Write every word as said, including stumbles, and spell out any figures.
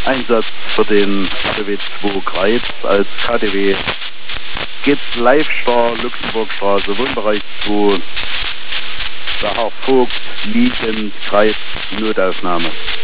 Einsatz für den K D W zwei Greiz als K D W Gitz Live-Star Luxemburgstraße, Wohnbereich zwei, Herr Vogt, liegend, Greiz, Notaufnahme.